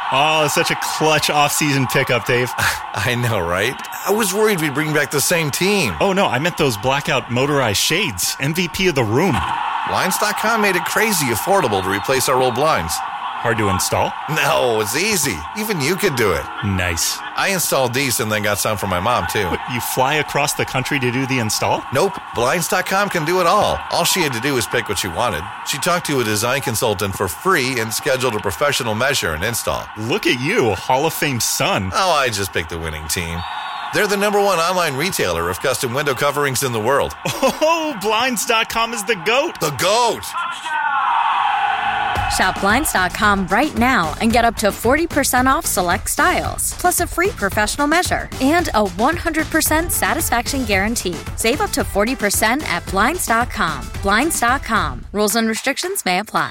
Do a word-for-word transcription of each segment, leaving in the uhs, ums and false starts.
Oh, such a clutch off-season pickup, Dave. I know, right? I was worried we'd bring back the same team. Oh, no, I meant those blackout motorized shades. M V P of the room. Blinds dot com made it crazy affordable to replace our old blinds. Hard to install? No, it's easy. Even you could do it. Nice. I installed these and then got some for my mom, too. What, you fly across the country to do the install? Nope. Blinds dot com can do it all. All she had to do was pick what she wanted. She talked to a design consultant for free and scheduled a professional measure and install. Look at you, Hall of Fame son. Oh, I just picked the winning team. They're the number one online retailer of custom window coverings in the world. Oh, Blinds dot com is the GOAT. The GOAT! Shop Blinds dot com right now and get up to forty percent off select styles, plus a free professional measure and a one hundred percent satisfaction guarantee. Save up to forty percent at Blinds dot com. Blinds dot com. Rules and restrictions may apply.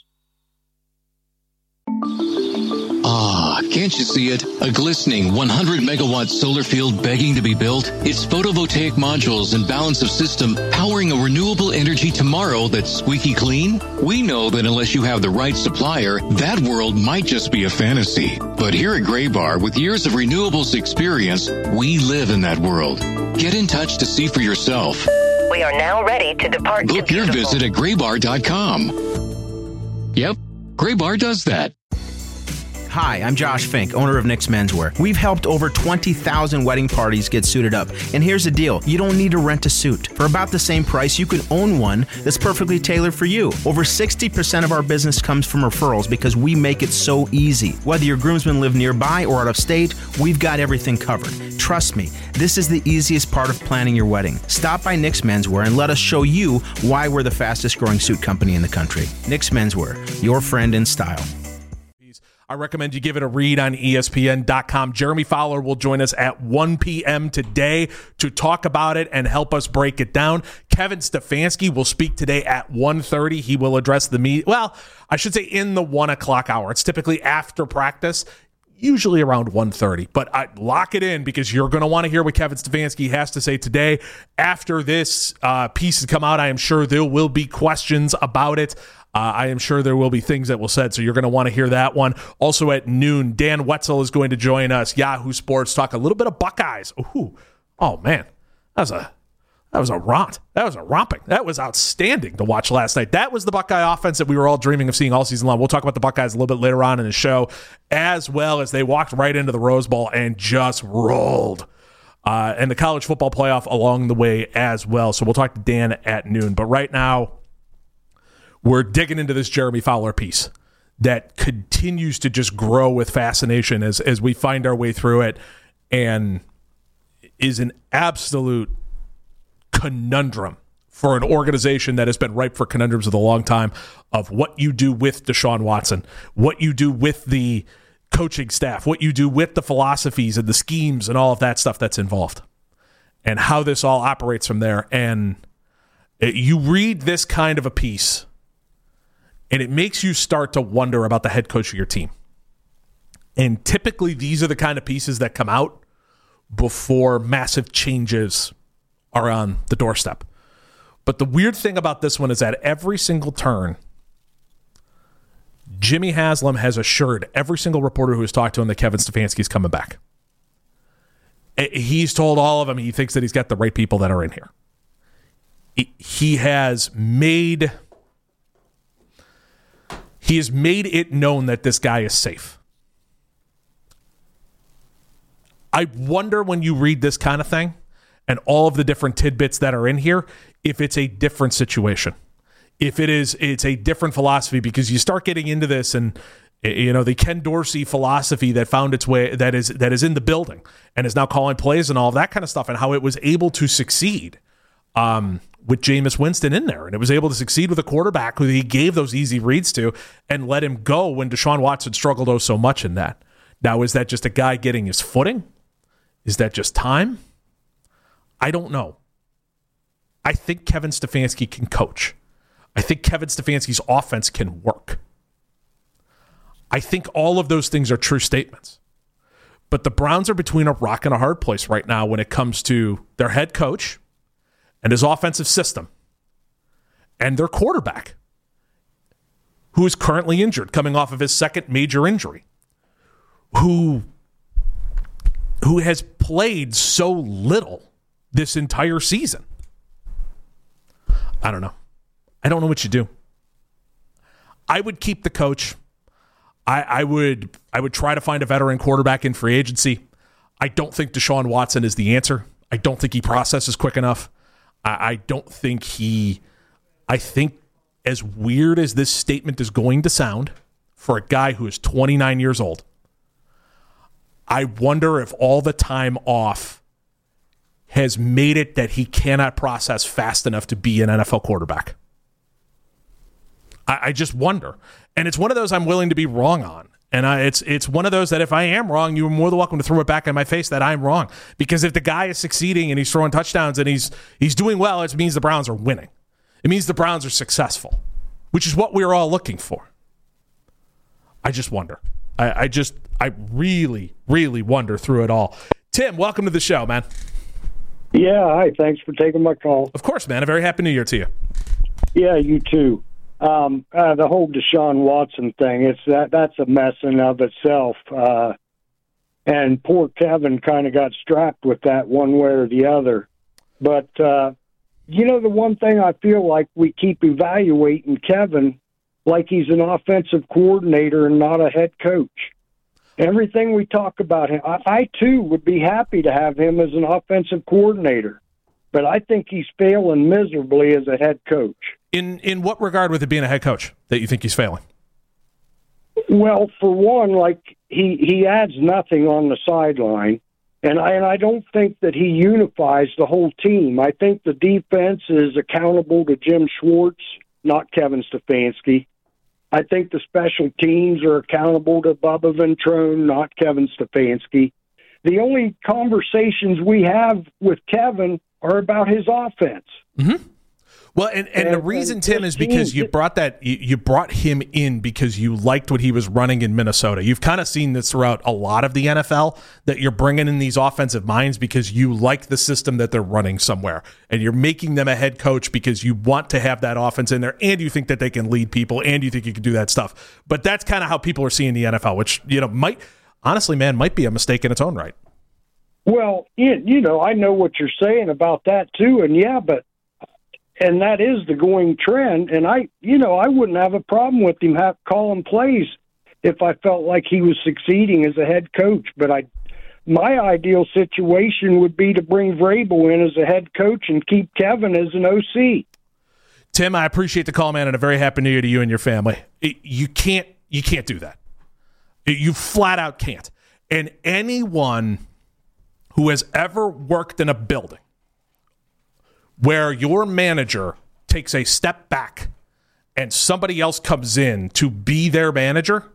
Ah, can't you see it? A glistening one hundred megawatt solar field begging to be built? It's photovoltaic modules and balance of system powering a renewable energy tomorrow that's squeaky clean? We know that unless you have the right supplier, that world might just be a fantasy. But here at Graybar, with years of renewables experience, we live in that world. Get in touch to see for yourself. We are now ready to depart. Book your visit at graybar dot com. Yep, Graybar does that. Hi, I'm Josh Fink, owner of Nick's Menswear. We've helped over twenty thousand wedding parties get suited up. And here's the deal. You don't need to rent a suit. For about the same price, you can own one that's perfectly tailored for you. Over sixty percent of our business comes from referrals because we make it so easy. Whether your groomsmen live nearby or out of state, we've got everything covered. Trust me, this is the easiest part of planning your wedding. Stop by Nick's Menswear and let us show you why we're the fastest growing suit company in the country. Nick's Menswear, your friend in style. I recommend you give it a read on E S P N dot com. Jeremy Fowler will join us at one p.m. today to talk about it and help us break it down. Kevin Stefanski will speak today at one thirty. He will address the media. Well, I should say in the one o'clock hour. It's typically after practice, usually around one thirty. But I, lock it in because you're going to want to hear what Kevin Stefanski has to say today. After this uh, piece has come out, I am sure there will be questions about it. Uh, I am sure there will be things that will said, so you're going to want to hear that one. Also at noon, Dan Wetzel is going to join us, Yahoo Sports, talk a little bit of Buckeyes. Ooh, oh man, that was a that was a romp. That was a romping. That was outstanding to watch last night. That was the Buckeye offense that we were all dreaming of seeing all season long. We'll talk about the Buckeyes a little bit later on in the show, as well as they walked right into the Rose Bowl and just rolled. Uh, and the college football playoff along the way as well. So we'll talk to Dan at noon. But right now, we're digging into this Jeremy Fowler piece that continues to just grow with fascination as, as we find our way through it, and is an absolute conundrum for an organization that has been ripe for conundrums of a long time of what you do with Deshaun Watson, what you do with the coaching staff, what you do with the philosophies and the schemes and all of that stuff that's involved, and how this all operates from there. And it, you read this kind of a piece, and it makes you start to wonder about the head coach of your team. And typically these are the kind of pieces that come out before massive changes are on the doorstep. But the weird thing about this one is that every single turn, Jimmy Haslam has assured every single reporter who has talked to him that Kevin Stefanski is coming back. He's told all of them he thinks that he's got the right people that are in here. He has made... He has made it known that this guy is safe. I wonder when you read this kind of thing and all of the different tidbits that are in here, if it's a different situation. If it is, it's a different philosophy, because you start getting into this and, you know, the Ken Dorsey philosophy that found its way, that is that is in the building and is now calling plays and all of that kind of stuff, and how it was able to succeed. Um, with Jameis Winston in there, and it was able to succeed with a quarterback who he gave those easy reads to and let him go when Deshaun Watson struggled oh so much in that. Now, is that just a guy getting his footing? Is that just time? I don't know. I think Kevin Stefanski can coach. I think Kevin Stefanski's offense can work. I think all of those things are true statements. But the Browns are between a rock and a hard place right now when it comes to their head coach and his offensive system, and their quarterback, who is currently injured, coming off of his second major injury, who who has played so little this entire season. I don't know. I don't know what you do. I would keep the coach. I, I would I would try to find a veteran quarterback in free agency. I don't think Deshaun Watson is the answer. I don't think he processes quick enough. I, I don't think he I think as weird as this statement is going to sound for a guy who is twenty-nine years old, I wonder if all the time off has made it that he cannot process fast enough to be an N F L quarterback. I, I just wonder. And it's one of those I'm willing to be wrong on. And I, it's it's one of those that if I am wrong, you're more than welcome to throw it back in my face that I'm wrong. Because if the guy is succeeding and he's throwing touchdowns and he's he's doing well, it means the Browns are winning. It means the Browns are successful, which is what we're all looking for. I just wonder. I, I just, I really, really wonder through it all. Tim, welcome to the show, man. Yeah, hi. Thanks for taking my call. Of course, man. A very happy New Year to you. Yeah, you too. Um, uh, the whole Deshaun Watson thing, it's that that's a mess in of itself. Uh, and poor Kevin kind of got strapped with that one way or the other. But, uh, you know, the one thing I feel like we keep evaluating Kevin like he's an offensive coordinator and not a head coach. Everything we talk about him, I, I too would be happy to have him as an offensive coordinator, but I think he's failing miserably as a head coach. In in what regard with it being a head coach that you think he's failing? Well, for one, like he, he adds nothing on the sideline, and I, and I don't think that he unifies the whole team. I think the defense is accountable to Jim Schwartz, not Kevin Stefanski. I think the special teams are accountable to Bubba Ventrone, not Kevin Stefanski. The only conversations we have with Kevin are about his offense. Mm-hmm. Well, and, and, and the reason, and Tim, is because you brought that you brought him in because you liked what he was running in Minnesota. You've kind of seen this throughout a lot of the N F L, that you're bringing in these offensive minds because you like the system that they're running somewhere, and you're making them a head coach because you want to have that offense in there, and you think that they can lead people, and you think you can do that stuff. But that's kind of how people are seeing the N F L, which, you know, might honestly, man, might be a mistake in its own right. Well, it, you know, I know what you're saying about that too, and yeah, but. And that is the going trend. And I, you know, I wouldn't have a problem with him have, calling plays if I felt like he was succeeding as a head coach. But I, my ideal situation would be to bring Vrabel in as a head coach and keep Kevin as an O C. Tim, I appreciate the call, man, and a very happy New Year to you and your family. It, you can't, you can't do that. It, you flat out can't. And anyone who has ever worked in a building where your manager takes a step back and somebody else comes in to be their manager,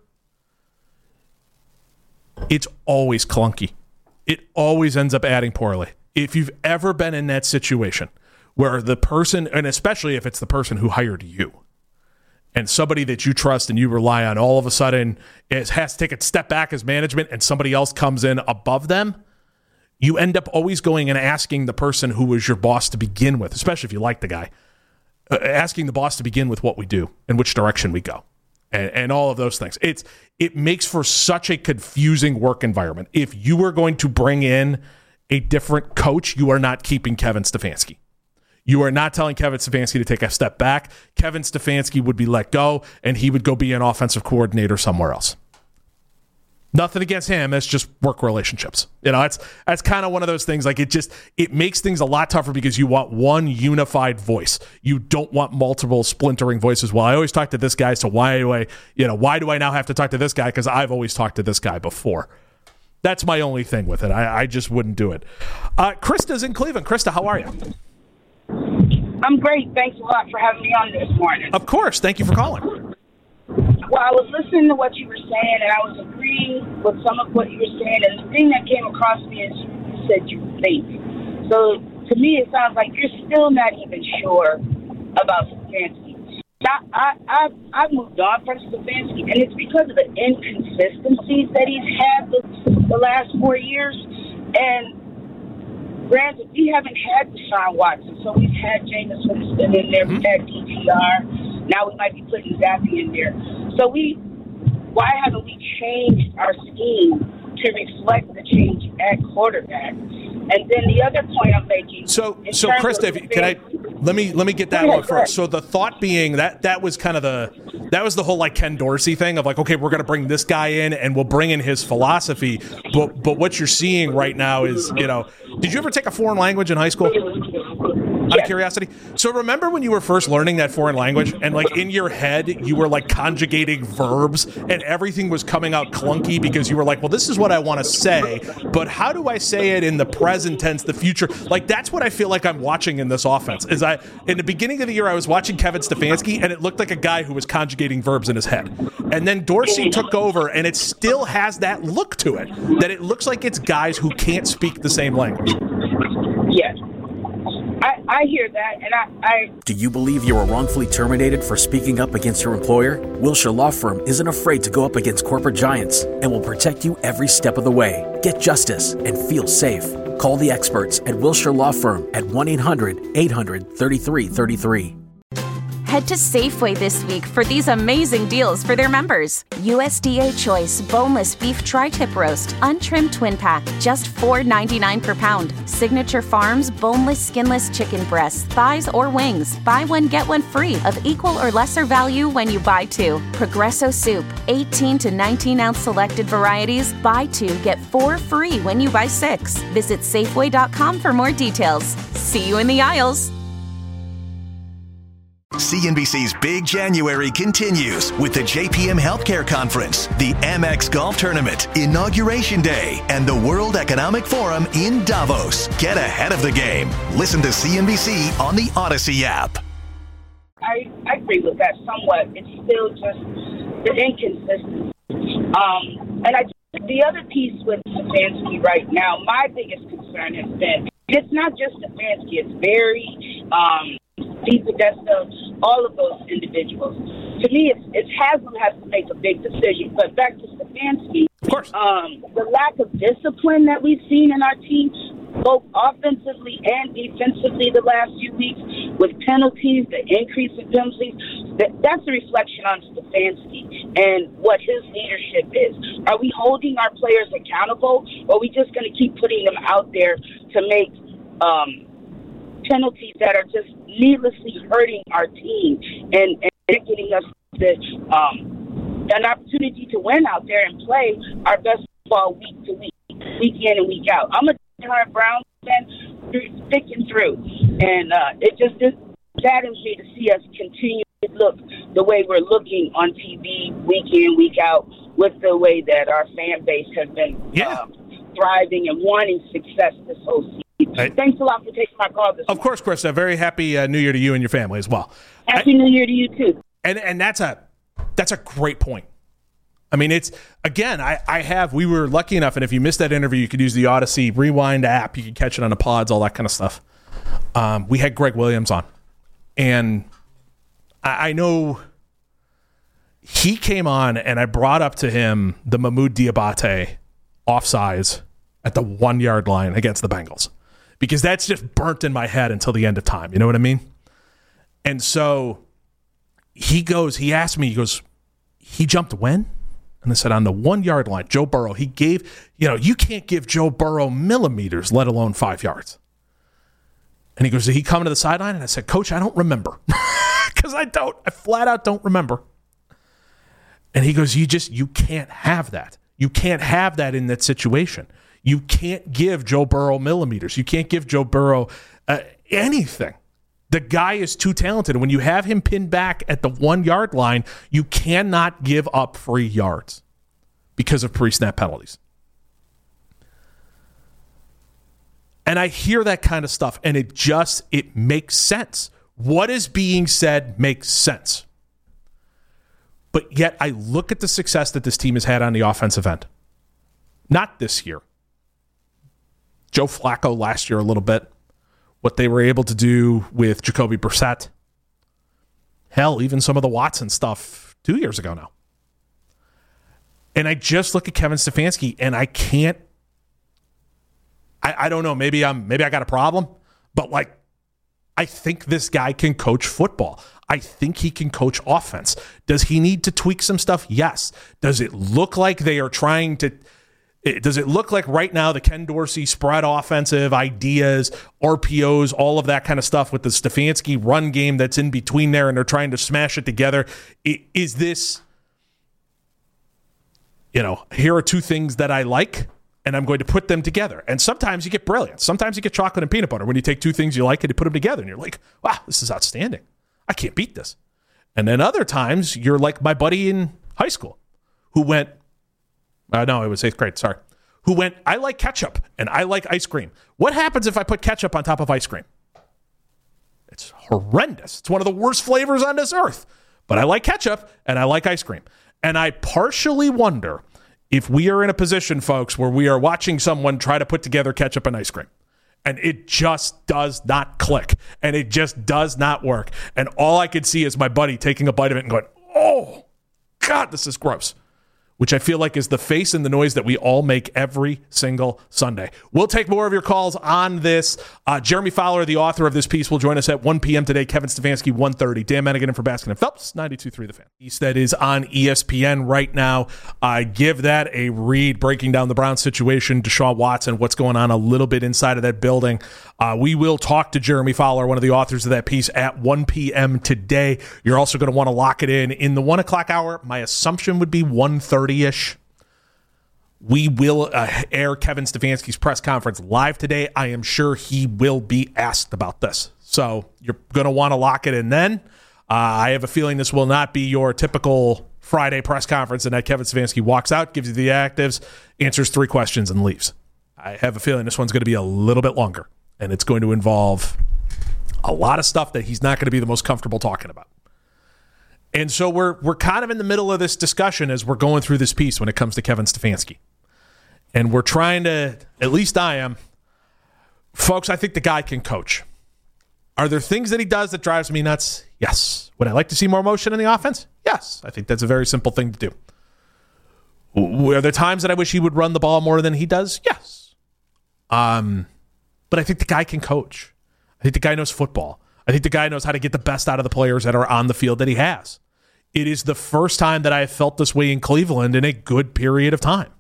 it's always clunky. It always ends up adding poorly. If you've ever been in that situation where the person, and especially if it's the person who hired you, and somebody that you trust and you rely on all of a sudden is, has to take a step back as management and somebody else comes in above them, you end up always going and asking the person who was your boss to begin with, especially if you like the guy, uh, asking the boss to begin with what we do and which direction we go and, and all of those things. It's It makes for such a confusing work environment. If you were going to bring in a different coach, you are not keeping Kevin Stefanski. You are not telling Kevin Stefanski to take a step back. Kevin Stefanski would be let go, and he would go be an offensive coordinator somewhere else. Nothing against him. It's just work relationships. You know, it's that's kind of one of those things. Like it just it makes things a lot tougher because you want one unified voice. You don't want multiple splintering voices. Well, I always talk to this guy, so why do I, you know, why do I now have to talk to this guy? Because I've always talked to this guy before. That's my only thing with it. I, I just wouldn't do it. Uh, Krista's in Cleveland. Krista, how are you? I'm great. Thanks a lot for having me on this morning. Of course. Thank you for calling. Well, I was listening to what you were saying, and I was agreeing with some of what you were saying. And the thing that came across me is you said you think. So to me, it sounds like you're still not even sure about Stefanski. I, I, I, I've moved on from Stefanski, and it's because of the inconsistencies that he's had the, the last four years. And granted, we haven't had Deshaun Watson, so we've had Jameis Winston in there, we've had D T R. Now we might be putting Zappy in there. So we, why haven't we changed our scheme to reflect the change at quarterback? And then the other point I'm making. So, so Krista, if, can I let me let me get that one first. So the thought being that that was kind of the that was the whole like Ken Dorsey thing of like, okay, we're going to bring this guy in and we'll bring in his philosophy. But but what you're seeing right now is, you know, did you ever take a foreign language in high school? Out of curiosity. So remember when you were first learning that foreign language and like in your head you were like conjugating verbs and everything was coming out clunky because you were like, well, this is what I want to say, but how do I say it in the present tense, the future? Like that's what I feel like I'm watching in this offense. Is I in the beginning of the year I was watching Kevin Stefanski and it looked like a guy who was conjugating verbs in his head. And then Dorsey took over and it still has that look to it, that it looks like it's guys who can't speak the same language. Yes. I, I hear that, and I, I... Do you believe you were wrongfully terminated for speaking up against your employer? Wilshire Law Firm isn't afraid to go up against corporate giants and will protect you every step of the way. Get justice and feel safe. Call the experts at Wilshire Law Firm at one eight hundred eight hundred thirty-three thirty-three. Head to Safeway this week for these amazing deals for their members. U S D A Choice Boneless Beef Tri-Tip Roast, Untrimmed Twin Pack, just four dollars and ninety-nine cents per pound. Signature Farms Boneless Skinless Chicken Breasts, Thighs, or Wings. Buy one, get one free of equal or lesser value when you buy two. Progresso Soup, eighteen to nineteen ounce selected varieties. Buy two, get four free when you buy six. Visit Safeway dot com for more details. See you in the aisles. C N B C's Big January continues with the J P M Healthcare Conference, the Amex Golf Tournament, Inauguration Day, and the World Economic Forum in Davos. Get ahead of the game. Listen to C N B C on the Odyssey app. I, I agree with that somewhat. It's still just the inconsistency. Um, and I, the other piece with Stefanski right now, my biggest concern has been, it's not just Stefanski, it's Barry, um, Steve Podesta, all of those individuals. To me, it's, it's Haslam has to make a big decision. But back to Stefanski, of course, um, the lack of discipline that we've seen in our team, both offensively and defensively the last few weeks, with penalties, the increase in penalties, that, that's a reflection on Stefanski and what his leadership is. Are we holding our players accountable, or are we just going to keep putting them out there to make um, penalties that are just needlessly hurting our team and, and getting us the, um, an opportunity to win out there and play our best ball week to week, week in and week out? I'm a Hart Brown fan, sticking through, and uh, it just it saddens me to see us continue to look the way we're looking on T V week in, week out, with the way that our fan base has been yeah. uh, thriving and wanting success this whole season. Right. Thanks a lot for taking my call this Of morning. course, Krista. Very happy uh, New Year to you and your family as well. Happy I, New Year to you too. And and that's a that's a great point. I mean, it's again, I, I have we were lucky enough, and if you missed that interview, you could use the Odyssey Rewind app. You could catch it on the pods, all that kind of stuff. Um, we had Greg Williams on, and I, I know he came on, and I brought up to him the Mahmoud Diabate offsides at the one yard line against the Bengals, because that's just burnt in my head until the end of time. You know what I mean? And so he goes, he asked me, he goes, he jumped when? And I said, on the one yard line, Joe Burrow, he gave, you know, you can't give Joe Burrow millimeters, let alone five yards. And he goes, did he come to the sideline? And I said, Coach, I don't remember. Because I don't, I flat out don't remember. And he goes, you just, you can't have that. You can't have that in that situation. You can't give Joe Burrow millimeters. You can't give Joe Burrow uh, anything. The guy is too talented. When you have him pinned back at the one-yard line, you cannot give up free yards because of pre-snap penalties. And I hear that kind of stuff, and it just, it makes sense. What is being said makes sense. But yet I look at the success that this team has had on the offensive end. Not this year. Joe Flacco last year a little bit. What they were able to do with Jacoby Brissett. Hell, even some of the Watson stuff two years ago now. And I just look at Kevin Stefanski and I can't, I, I don't know, maybe I'm maybe I got a problem, but like I think this guy can coach football. I think he can coach offense. Does he need to tweak some stuff? Yes. Does it look like they are trying to Does it look like right now the Ken Dorsey spread offensive ideas, R P Os, all of that kind of stuff with the Stefanski run game that's in between there and they're trying to smash it together? Is this, you know, here are two things that I like and I'm going to put them together. And sometimes you get brilliant. Sometimes you get chocolate and peanut butter when you take two things you like and you put them together and you're like, wow, this is outstanding. I can't beat this. And then other times you're like my buddy in high school who went, Uh, no, it was eighth grade, sorry. Who went, I like ketchup and I like ice cream. What happens if I put ketchup on top of ice cream? It's horrendous. It's one of the worst flavors on this earth. But I like ketchup and I like ice cream. And I partially wonder if we are in a position, folks, where we are watching someone try to put together ketchup and ice cream. And it just does not click. And it just does not work. And all I could see is my buddy taking a bite of it and going, oh, God, this is gross. Which I feel like is the face and the noise that we all make every single Sunday. We'll take more of your calls on this. Uh, Jeremy Fowler, the author of this piece, will join us at one p.m. today. Kevin Stefanski, one thirty. Dan Manigan in for Baskin and Phelps, ninety-two point three The Fan. Piece that is on E S P N right now. Uh, give that a read, breaking down the Browns situation, Deshaun Watson, what's going on a little bit inside of that building. Uh, we will talk to Jeremy Fowler, one of the authors of that piece, at one p.m. today. You're also going to want to lock it in in the one o'clock hour. My assumption would be one thirty-ish. We will uh, air Kevin Stefanski's press conference live today. I am sure he will be asked about this. So you're going to want to lock it in then. Uh, I have a feeling this will not be your typical Friday press conference and that Kevin Stefanski walks out, gives you the actives, answers three questions, and leaves. I have a feeling this one's going to be a little bit longer, and it's going to involve a lot of stuff that he's not going to be the most comfortable talking about. And so we're we're kind of in the middle of this discussion as we're going through this piece when it comes to Kevin Stefanski. And we're trying to, at least I am, folks, I think the guy can coach. Are there things that he does that drives me nuts? Yes. Would I like to see more motion in the offense? Yes. I think that's a very simple thing to do. Are there times that I wish he would run the ball more than he does? Yes. Um, but I think the guy can coach. I think the guy knows football. I think the guy knows how to get the best out of the players that are on the field that he has. It is the first time that I have felt this way in Cleveland in a good period of time.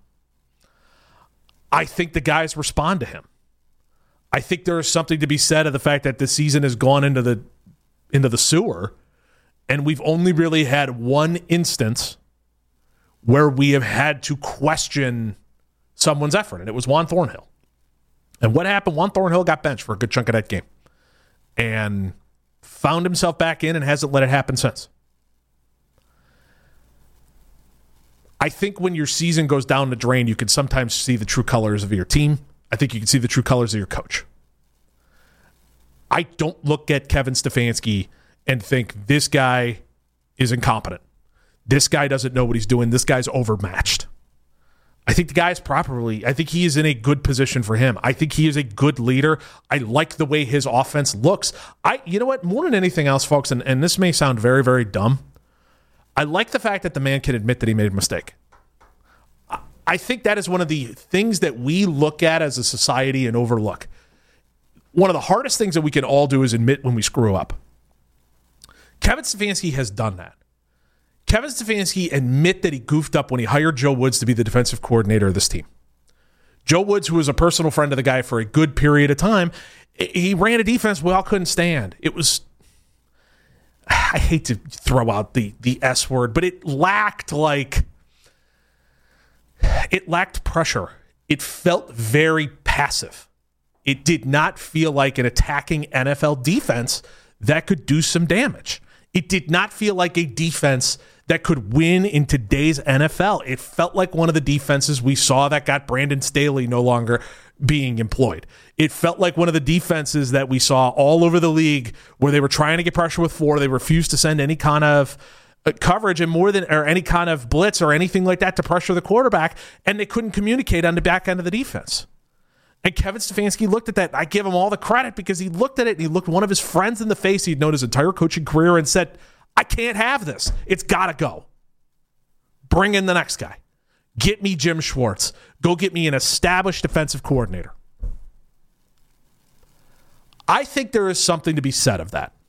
I think the guys respond to him. I think there is something to be said of the fact that the season has gone into the into the sewer, and we've only really had one instance where we have had to question someone's effort, and it was Juan Thornhill. And what happened? Juan Thornhill got benched for a good chunk of that game and found himself back in and hasn't let it happen since. I think when your season goes down the drain, you can sometimes see the true colors of your team. I think you can see the true colors of your coach. I don't look at Kevin Stefanski and think this guy is incompetent. This guy doesn't know what he's doing. This guy's overmatched. I think the guy's properly, I think he is in a good position for him. I think he is a good leader. I like the way his offense looks. I, you know what, more than anything else, folks, and, and this may sound very, very dumb, I like the fact that the man can admit that he made a mistake. I think that is one of the things that we look at as a society and overlook. One of the hardest things that we can all do is admit when we screw up. Kevin Stefanski has done that. Kevin Stefanski admit that he goofed up when he hired Joe Woods to be the defensive coordinator of this team. Joe Woods, who was a personal friend of the guy for a good period of time, he ran a defense we all couldn't stand. It was, I hate to throw out the, the S word, but it lacked like, it lacked pressure. It felt very passive. It did not feel like an attacking N F L defense that could do some damage. It did not feel like a defense that could win in today's N F L. It felt like one of the defenses we saw that got Brandon Staley no longer being employed. It felt like one of the defenses that we saw all over the league where they were trying to get pressure with four. They refused to send any kind of coverage and more than or any kind of blitz or anything like that to pressure the quarterback, and they couldn't communicate on the back end of the defense. And Kevin Stefanski looked at that. I give him all the credit because he looked at it and he looked one of his friends in the face he'd known his entire coaching career and said, I can't have this. It's got to go. Bring in the next guy. Get me Jim Schwartz. Go get me an established defensive coordinator. I think there is something to be said of that.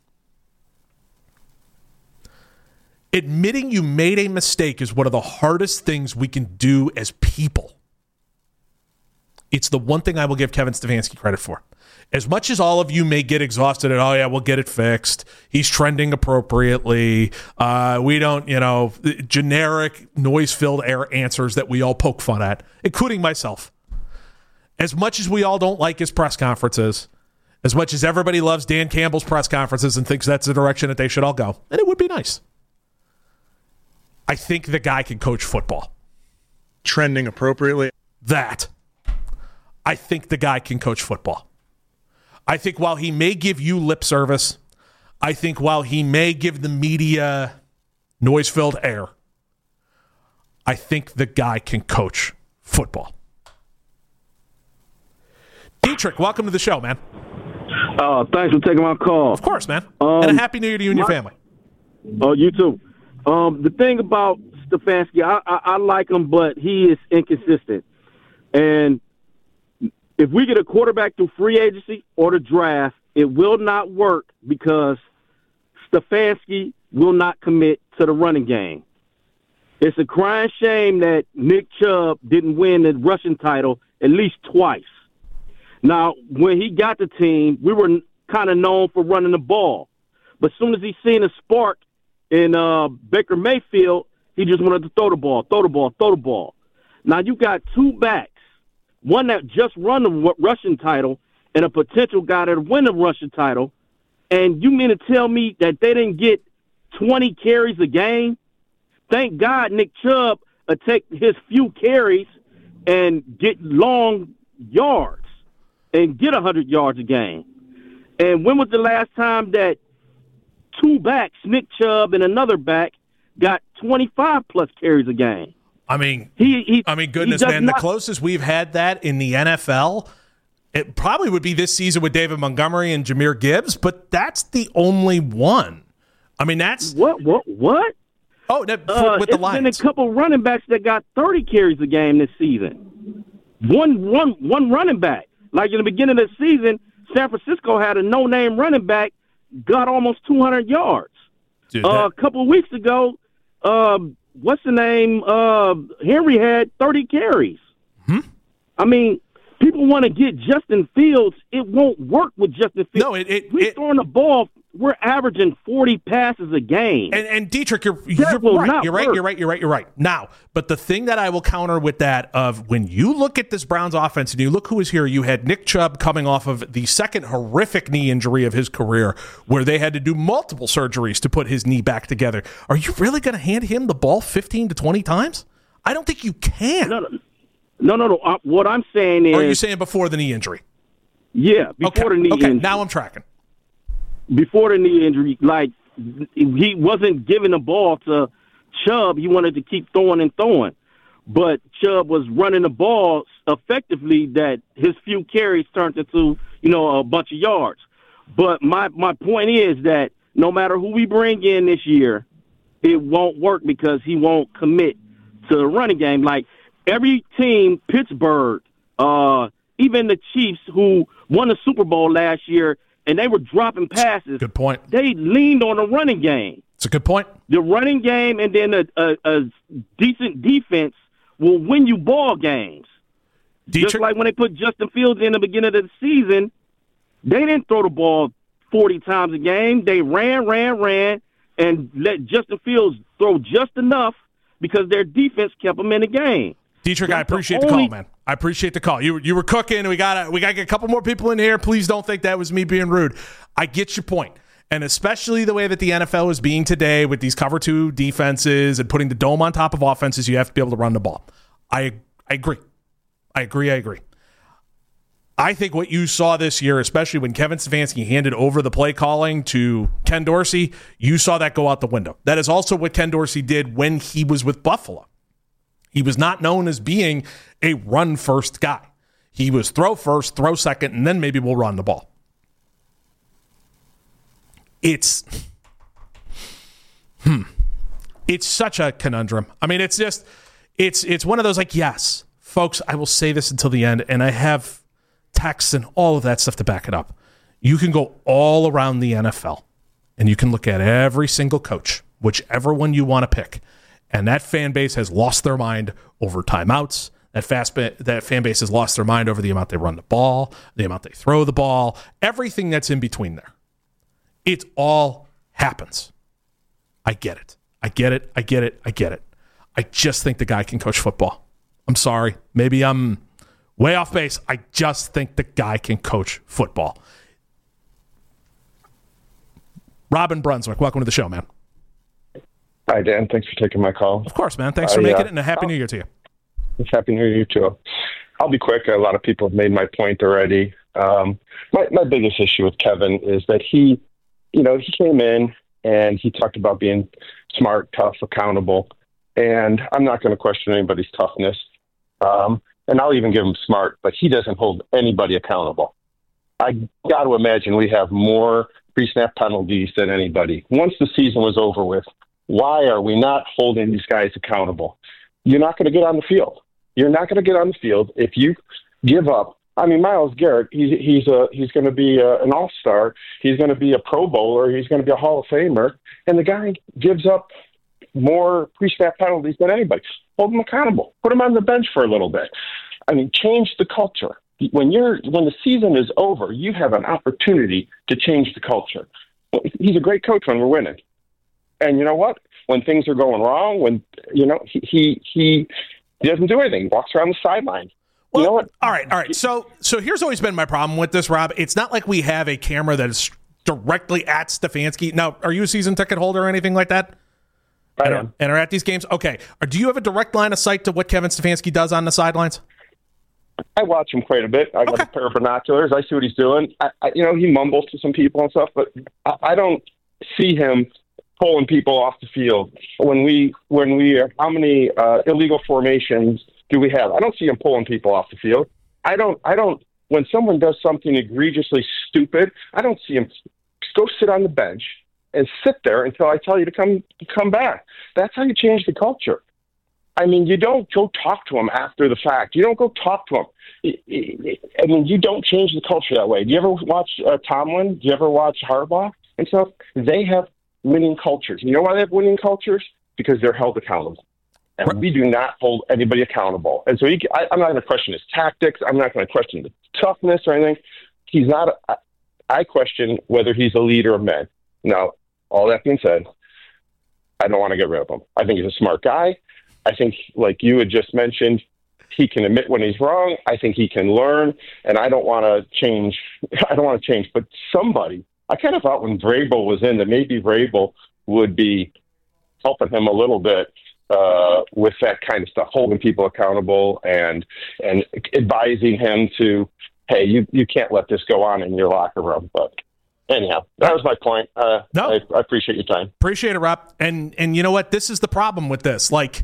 Admitting you made a mistake is one of the hardest things we can do as people. It's the one thing I will give Kevin Stefanski credit for. As much as all of you may get exhausted at, oh, yeah, we'll get it fixed. He's trending appropriately. Uh, we don't, you know, generic noise-filled air answers that we all poke fun at, including myself. As much as we all don't like his press conferences, as much as everybody loves Dan Campbell's press conferences and thinks that's the direction that they should all go, and it would be nice. I think the guy can coach football. Trending appropriately. That. I think the guy can coach football. I think while he may give you lip service, I think while he may give the media noise-filled air, I think the guy can coach football. Dietrich, welcome to the show, man. Uh, thanks for taking my call. Of course, man. Um, and a happy New Year to you and my, your family. Oh, you too. Um, the thing about Stefanski, I, I, I like him, but he is inconsistent. And if we get a quarterback through free agency or the draft, it will not work because Stefanski will not commit to the running game. It's a crying shame that Nick Chubb didn't win the rushing title at least twice. Now, when he got the team, we were kind of known for running the ball. But as soon as he seen a spark in uh, Baker Mayfield, he just wanted to throw the ball, throw the ball, throw the ball. Now, you got two backs, one that just won the rushing title and a potential guy that win the rushing title, and you mean to tell me that they didn't get twenty carries a game? Thank God Nick Chubb will take his few carries and get long yards and get one hundred yards a game. And when was the last time that two backs, Nick Chubb and another back, got twenty-five plus carries a game? I mean, he, he I mean, goodness, man, not, the closest we've had that in the N F L, it probably would be this season with David Montgomery and Jahmyr Gibbs, but that's the only one. I mean, that's what, what, what? Oh, that, for, uh, with the it's Lions. been a couple running backs that got thirty carries a game this season. One, one, one running back. Like in the beginning of the season, San Francisco had a no-name running back, got almost two hundred yards. Dude, uh, that... A couple of weeks ago, uh, what's the name? Uh, Henry had thirty carries. Hmm? I mean, people want to get Justin Fields. It won't work with Justin Fields. No, it, it, we're it, throwing the ball. We're averaging forty passes a game. And, and Dietrich, you're, you're right. You're right. work. You're right. You're right. You're right. Now, but the thing that I will counter with that of when you look at this Browns offense and you look who is here, you had Nick Chubb coming off of the second horrific knee injury of his career where they had to do multiple surgeries to put his knee back together. Are you really going to hand him the ball fifteen to twenty times? I don't think you can. No, no, no. no, no. Uh, what I'm saying is... Or are you saying before the knee injury? Yeah, before okay. the knee okay. injury. Now I'm tracking. Before the knee injury, like, he wasn't giving the ball to Chubb. He wanted to keep throwing and throwing. But Chubb was running the ball effectively that his few carries turned into, you know, a bunch of yards. But my, my point is that no matter who we bring in this year, it won't work because he won't commit to the running game. Like, every team, Pittsburgh, uh, even the Chiefs, who won the Super Bowl last year, and they were dropping passes. Good point. They leaned on the running game. It's a good point. The running game and then a, a, a decent defense will win you ball games. Dietrich? Just like when they put Justin Fields in the beginning of the season, they didn't throw the ball forty times a game. They ran, ran, ran, and let Justin Fields throw just enough because their defense kept them in the game. Dietrich, That's I appreciate the, the, only, call, man. I appreciate the call. You you were cooking. We got we got to get a couple more people in here. Please don't think that was me being rude. I get your point. And especially the way that the N F L is being today with these cover two defenses and putting the dome on top of offenses, you have to be able to run the ball. I I agree. I agree. I agree. I think what you saw this year, especially when Kevin Stefanski handed over the play calling to Ken Dorsey, you saw that go out the window. That is also what Ken Dorsey did when he was with Buffalo. He was not known as being a run-first guy. He was throw first, throw second, and then maybe we'll run the ball. It's, hmm, it's such a conundrum. I mean, it's just, it's it's one of those like, yes, folks, I will say this until the end, and I have texts and all of that stuff to back it up. You can go all around the N F L, and you can look at every single coach, whichever one you want to pick, and that fan base has lost their mind over timeouts. That fast ba- that fan base has lost their mind over the amount they run the ball, the amount they throw the ball, everything that's in between there. It all happens. I get it. I get it. I get it. I get it. I just think the guy can coach football. I'm sorry. Maybe I'm way off base. I just think the guy can coach football. Robin Brunswick, welcome to the show, man. Hi, Dan. Thanks for taking my call. Of course, man. Thanks for uh, making yeah. it, and a Happy New Year to you. Happy New Year, too. I'll be quick. A lot of people have made my point already. Um, my, my biggest issue with Kevin is that he, you know, he came in and he talked about being smart, tough, accountable, and I'm not going to question anybody's toughness. Um, and I'll even give him smart, but he doesn't hold anybody accountable. I got to imagine we have more pre-snap penalties than anybody. Once the season was over with, why are we not holding these guys accountable? You're not going to get on the field. You're not going to get on the field if you give up. I mean, Myles Garrett, he's he's a he's going to be a, an all-star. He's going to be a Pro Bowler. He's going to be a Hall of Famer. And the guy gives up more pre-snap penalties than anybody. Hold him accountable. Put him on the bench for a little bit. I mean, change the culture. When you're when the season is over, you have an opportunity to change the culture. He's a great coach when we're winning. And you know what? When things are going wrong, when you know he he he, he doesn't do anything. He walks around the sideline. Well, you know what? All right, all right. So so here's always been my problem with this, Rob. It's not like we have a camera that is directly at Stefanski. Now, are you a season ticket holder or anything like that? I and, am. Are, and are at these games? Okay. Or do you have a direct line of sight to what Kevin Stefanski does on the sidelines? I watch him quite a bit. I got okay. a pair of binoculars. I see what he's doing. I, I, you know, he mumbles to some people and stuff, but I, I don't see him pulling people off the field. When we, when we, how many uh, illegal formations do we have? I don't see him pulling people off the field. I don't, I don't, when someone does something egregiously stupid, I don't see him go sit on the bench and sit there until I tell you to come, come back. That's how you change the culture. I mean, you don't go talk to him after the fact. You don't go talk to him. I mean, you don't change the culture that way. Do you ever watch uh, Tomlin? Do you ever watch Harbaugh and stuff? They have winning cultures. You know why they have winning cultures? Because they're held accountable. And we do not hold anybody accountable. And so he, I, I'm not going to question his tactics. I'm not going to question the toughness or anything. He's not. A, I question whether he's a leader of men. Now, all that being said, I don't want to get rid of him. I think he's a smart guy. I think, like you had just mentioned, he can admit when he's wrong. I think he can learn, and I don't want to change. I don't want to change, but somebody. I kind of thought when Vrabel was in that maybe Vrabel would be helping him a little bit uh, with that kind of stuff, holding people accountable and and advising him to, hey, you you can't let this go on in your locker room. But anyhow, that was my point. Uh, no, I, I appreciate your time. Appreciate it, Rob. And and you know what? This is the problem with this. Like,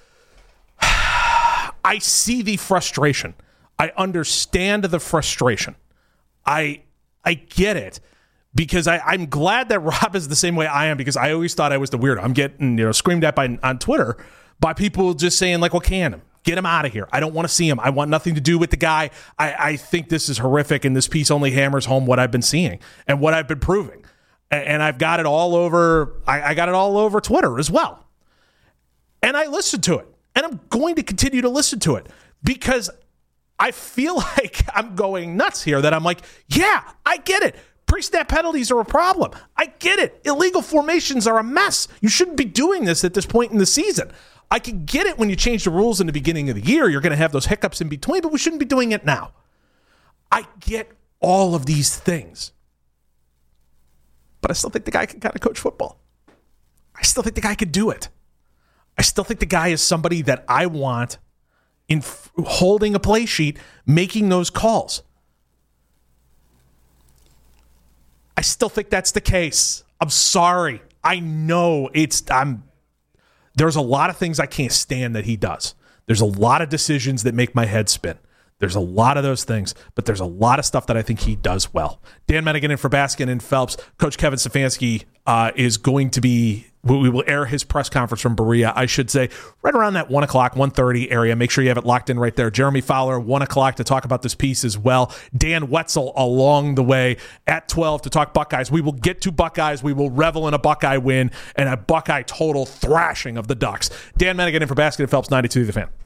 I see the frustration. I understand the frustration. I I get it because I, I'm glad that Rob is the same way I am because I always thought I was the weirdo. I'm getting you know screamed at by on Twitter by people just saying like, well, can him. Get him out of here. I don't want to see him. I want nothing to do with the guy. I, I think this is horrific, and this piece only hammers home what I've been seeing and what I've been proving. And, and I've got it all over. I, I got it all over Twitter as well. And I listened to it, and I'm going to continue to listen to it because I feel like I'm going nuts here. That I'm like, yeah, I get it. Pre-snap penalties are a problem. I get it. Illegal formations are a mess. You shouldn't be doing this at this point in the season. I can get it when you change the rules in the beginning of the year. You're going to have those hiccups in between, but we shouldn't be doing it now. I get all of these things. But I still think the guy can kind of coach football. I still think the guy could do it. I still think the guy is somebody that I want in f- holding a play sheet, making those calls. I still think that's the case. I'm sorry. I know it's... I'm. There's a lot of things I can't stand that he does. There's a lot of decisions that make my head spin. There's a lot of those things, but there's a lot of stuff that I think he does well. Dan Medigan in for Baskin and Phelps. Coach Kevin Stefanski uh, is going to be, we will air his press conference from Berea, I should say, right around that one o'clock, one thirty area. Make sure you have it locked in right there. Jeremy Fowler, one o'clock to talk about this piece as well. Dan Wetzel along the way at twelve to talk Buckeyes. We will get to Buckeyes. We will revel in a Buckeye win and a Buckeye total thrashing of the Ducks. Dan Medigan in for Baskin and Phelps, ninety-two The Fan.